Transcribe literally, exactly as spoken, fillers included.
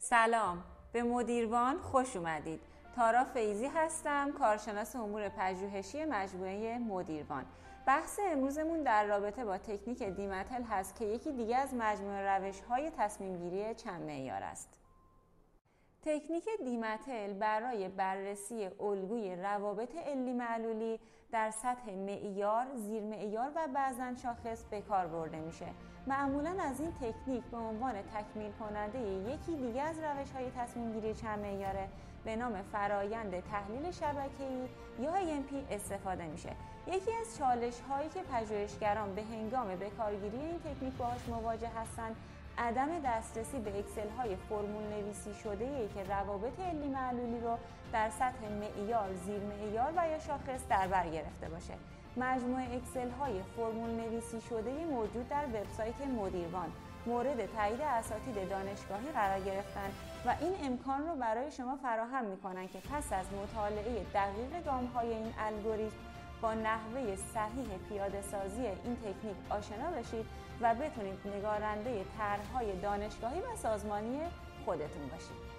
سلام، به مدیروان خوش اومدید. تارا فیضی هستم، کارشناس امور پژوهشی مجموعه مدیروان. بحث امروزمون در رابطه با تکنیک دیمتل هست که یکی دیگه از مجموعه روش‌های تصمیم‌گیری چند معیار است. تکنیک دیمتل برای بررسی الگوی روابط علی معلولی در سطح معیار، زیر معیار و بعضاً شاخص به کار برده میشه. معمولاً از این تکنیک به عنوان تکمیل کننده یکی دیگه از روش‌های تصمیم‌گیری چند معیاره به نام فرایند تحلیل شبکه‌ای یا ای ام پی استفاده میشه. یکی از چالش‌هایی که پژوهشگران به هنگام بکارگیری این تکنیک باهاش مواجه هستند عدم دسترسی به اکسل های فرمول نویسی شده ای که روابط علی معلولی رو در سطح معیار، زیر معیار و یا شاخص در بر گرفته باشه. مجموعه اکسل های فرمول نویسی شده موجود در وبسایت مدیروان مورد تایید اساتید دانشگاهی قرار گرفتن و این امکان رو برای شما فراهم میکنن که پس از مطالعه دقیق گام های این الگوریتم با نحوه صحیح پیاده سازی این تکنیک آشنا بشید و بتونید نگارنده طرح‌های دانشگاهی و سازمانی خودتون باشید.